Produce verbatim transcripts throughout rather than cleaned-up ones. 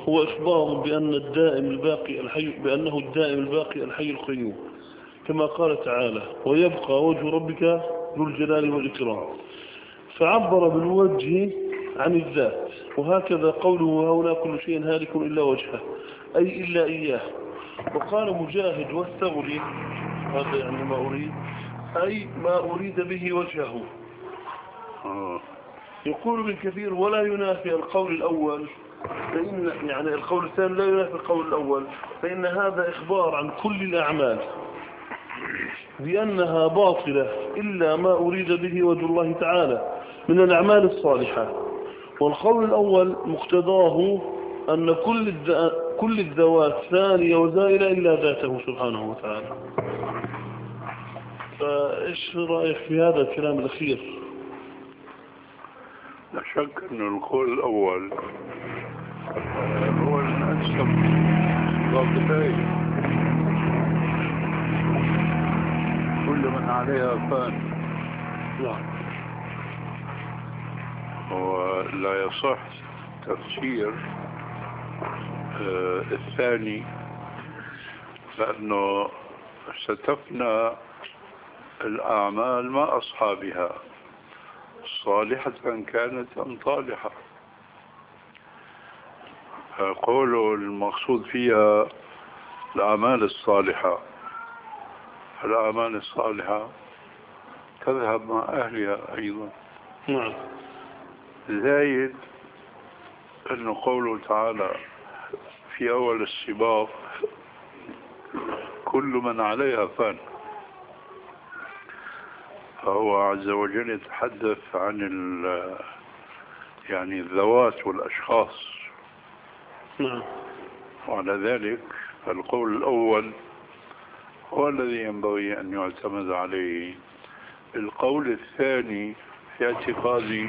هو إخبار بأن الدائم الباقي الحي بأنه الدائم الباقي الحي القيوم، كما قال تعالى ويبقى وجه ربك ذو الجلال والإكرام، فعبر بالوجه عن الذات. وهكذا قوله هنا كل شيء هالك إلا وجهه، أي إلا إياه. وقال مجاهد والثوري هذا يعني ما أريد، أي ما أريد به وجهه. يقول ابن كثير ولا ينافي القول الأول، فإن يعني القول الثاني لا ينافي القول الأول، فإن هذا إخبار عن كل الأعمال بأنها باطلة إلا ما أريد به وجه الله تعالى من الأعمال الصالحة. والقول الأول مقتضاه أن كل كل الذوات ثانية وزائلة إلا ذاته سبحانه وتعالى. فإيش رأيك في هذا الكلام الأخير؟ لا شك أن القول الأول هو الأنسب ضابطين، كل من عليها فان. نعم. ولا يصح تفسير آه الثاني، لأنه ستفنى الأعمال مع أصحابها صالحة كانت أم طالحة. قوله المقصود فيها الأعمال الصالحة، الأعمال الصالحة تذهب مع أهلها أيضا. نعم. زايد أنه قوله تعالى في أول السباق كل من عليها فان، فهو عز وجل يتحدث عن يعني الذوات والأشخاص. نعم. وعلى ذلك القول الأول هو الذي ينبغي أن يعتمد عليه. القول الثاني في اعتقادي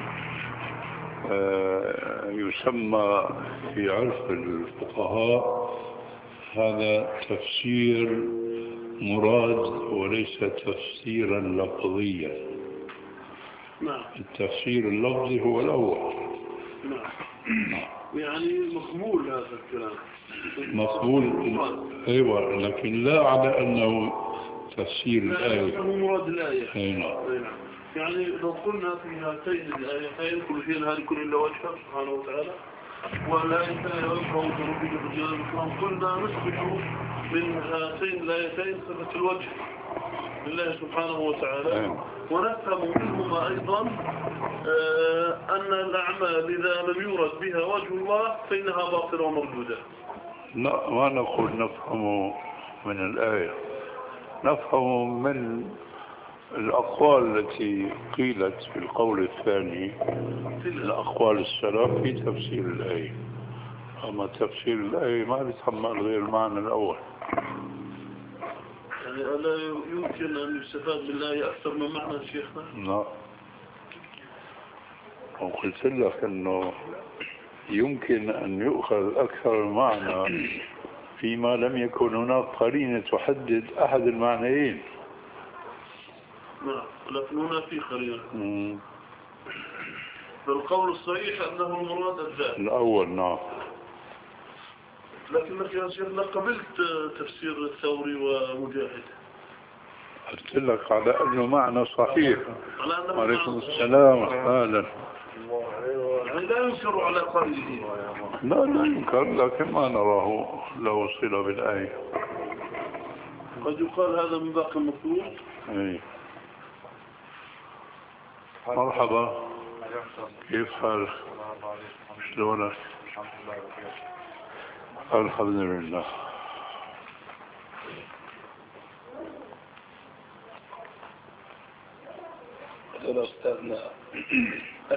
يسمى في عرف الفقهاء هذا تفسير مراد وليس تفسيرا لفظيا. نعم. التفسير اللفظي هو الأول. نعم. يعني مقبول هذا الكلام، مقبول. أيوة، لكن لا على أنه تفسير الآية، أنه مراد الآية. أيوة. يعني لو قلنا في هاتين الآيتين كل شيء هالك إلا وجهه سبحانه وتعالى، والآيتين يبقى وجه ربك ذو الجلال والإكرام، قلنا نثبت من هاتين الآيتين صفة الوجه لله سبحانه وتعالى، ونفهم منهما أيضا آه أن الأعمال إذا لم يورد بها وجه الله فإنها باطلة ومردودة. لا، ما نقول نفهم من الآية، نفهم من الأقوال التي قيلت في القول الثاني، الأقوال السلف في تفسير الآية. أما تفسير الآية ما بيتحمل غير المعنى الأول. يعني ألا يمكن أن يستفاد من الآية أكثر من معنى شيخنا؟ لا، وقلت لك أنه يمكن أن يؤخذ أكثر معنى فيما لم يكن هناك قرينة تحدد أحد المعنيين. نعم، لكن هنا في قرينة. فالقول الصحيح أنه المراد الذات الأول. نعم. لكنك يا شيخنا قبلت تفسير الثوري ومجاهد. قلت لك على أنه معنى صحيح. وعليكم السلام. أهلا. يعني لا ينكر على قائله. لا لا ينكر، لكن ما نراه له صلة بالآية. قد يقال هذا من باقي المطلوب. اي مرحبا، كيف حالك؟ شلونك؟ الحمد لله. هذا أستاذنا